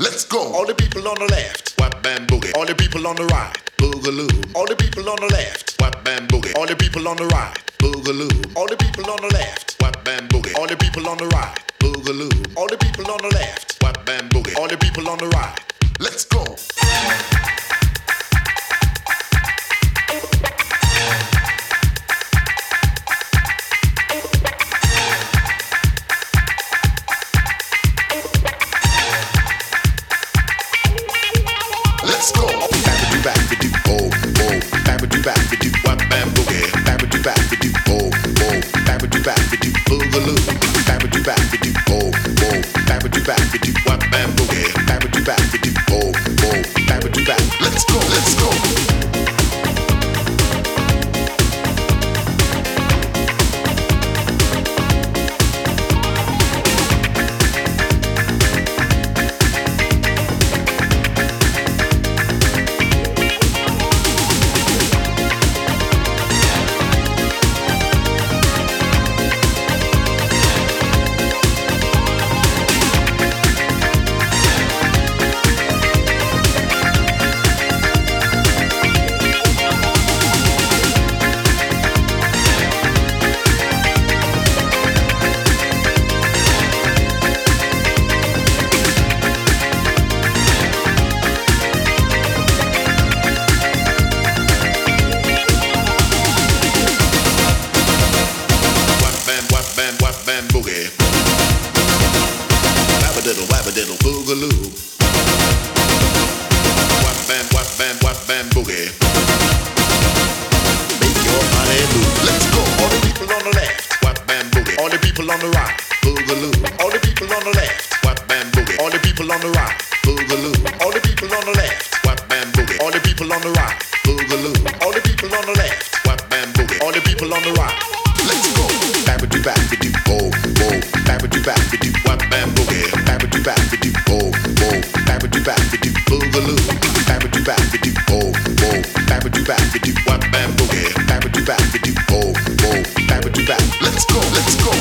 Let's go. All the people on the left, whap bam boogie. All the people on the right, boogaloo. All the people on the left, whap bam boogie. All the people on the right, boogaloo. All the people on the left, whap bam boogie. All the people on the right, boogaloo. All the people on the left, whap bam boogie. All the people on the right. Let's go. Let's go. Babadoo babadoo, oh oh. Babadoo babadoo, whap bam boogie. Babadoo babadoo, oh oh. Babadoo babadoo, boogaloo. Babadoo babadoo, oh oh. Babadoo babadoo, whap bam boogie. Babadoo babadoo, oh oh. Babadoo bab. Let's go. Let's go. Wabba-diddle, boogaloo. Whap bam, boogie. Make your body move. Let's go. All the people on the left, whap bam, boogie. All the people on the right, boogaloo. All the people on the left, whap bam, boogie. All the people on the right, boogaloo. All the people on the left, whap bam, boogie. All the people on the right, boogaloo. All the people on the left, whap bam, boogie. All the people on the right. Let's go. Babadoo babadoo, oh oh. Babadoo babadoo, whap bam, boogie. Babadoo babadoo, oh oh. Babadoo babadoo, boogaloo. Babadoo babadoo, oh oh. Babadoo babadoo, whap bam, boogie. Babadoo babadoo, oh oh. Babadoo bab. Let's go. Let's go.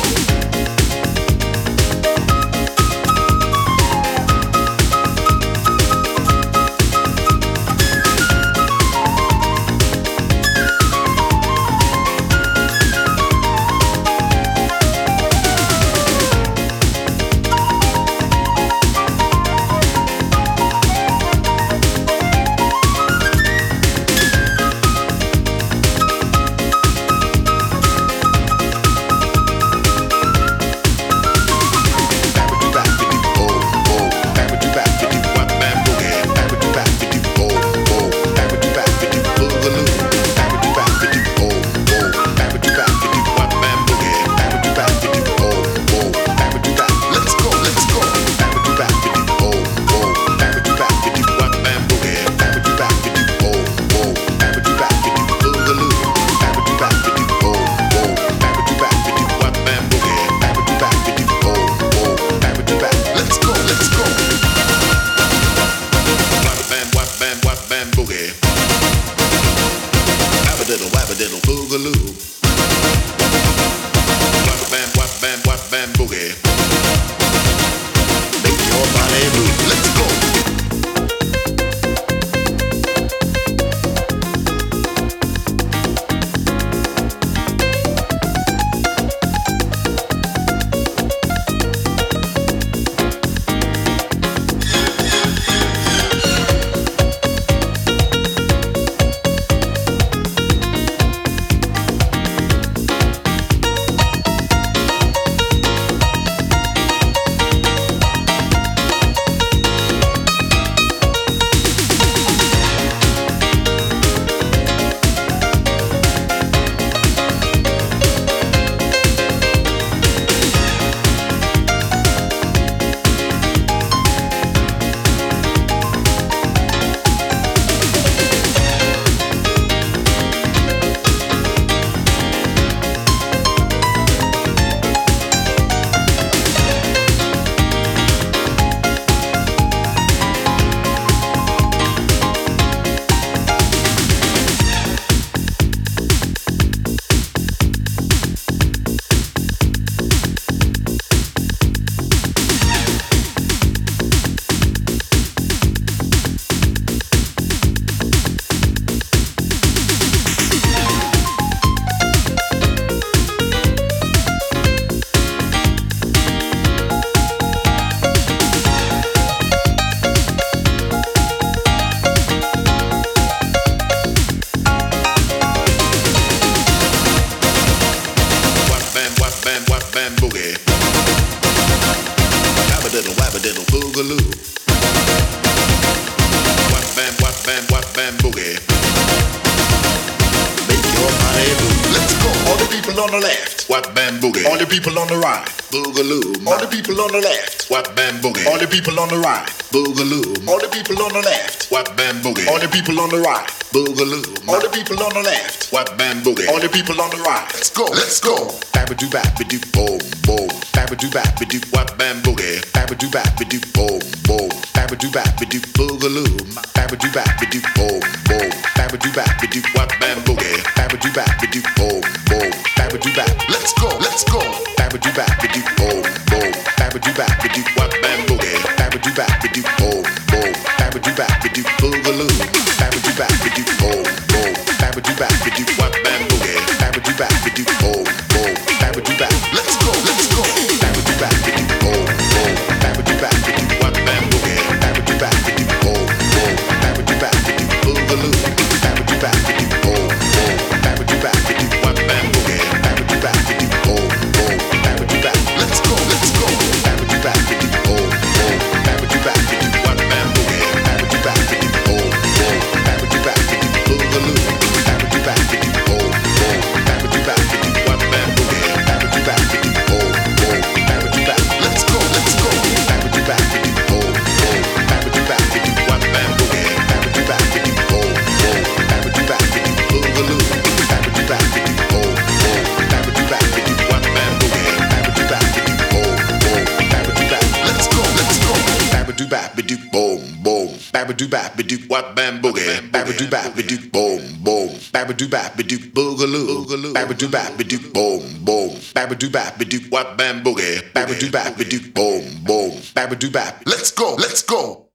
people on the left, whap bam boogie. All the people on the right, boogaloo. All the people on the left, whap bam boogie. All the people on the right, boogaloo. All the people on the left, whap bam boogie. All the people on the right, boogaloo. All the people on the left, whap bam boogie. All the people on the right, let's go, let's go. Babadoo babadoo boom boom. Babadoo babadoo whap bam boogie. Babadoo babadoo boom boom. Babadoo babadoo boogaloo. Babadoo babadoo boom boom. Babadoo babadoo whap bam boogie. Babadoo babadoo boom boom. Babadoo bab. Let's go, let's go. Babadoo babadoo boom boom. Babadoo babadoo whap bam boogie. Babadoo babadoo boom boom. Babadoo babadoo boogaloo. Babadoo babadoo boom boom. Babadoo babadoo whap bam boogie. Babadoo babadoo boom boom. Babadoo bab. Let's go, let's go. Babadoo babadoo boom boom. Babadoo babadoo whap bam boogie. Babadoo babadoo boom boom. Babadoo babadoo boogaloo. Babadoo babadoo boom boom. Babadoo babadoo whap bam boogie. Babadoo babadoo boom boom. Babadoo bab. Let's go, let's go. Babadoo babadoo boom boom. Babadoo babadoo whap bam boogie. Babadoo babadoo boom boom. Babadoo babadoo boogaloo. Babadoo babadoo boom boom. Babadoo babadoo whap bam boogie. Babadoo babadoo boom boom. Babadoo bab. Let's go, let's go. Babadoo babadoo boom boom. Babadoo babadoo whap bam boogie. Babadoo babadoo boom boom. Babadoo babadoo boogaloo. Babadoo babadoo boom boom. Babadoo babadoo whap bam boogie. Babadoo babadoo boom boom. Babadoo bab. Let's go, let's go. Babadoo babadoo boom boom. Babadoo babadoo whap bam boogie. Babadoo babadoo boom boom. Babadoo babadoo boogaloo. Babadoo babadoo boom boom. Babadoo babadoo whap bam boogie. Babadoo babadoo boom boom. Babadoo bab. Let's go, let's go.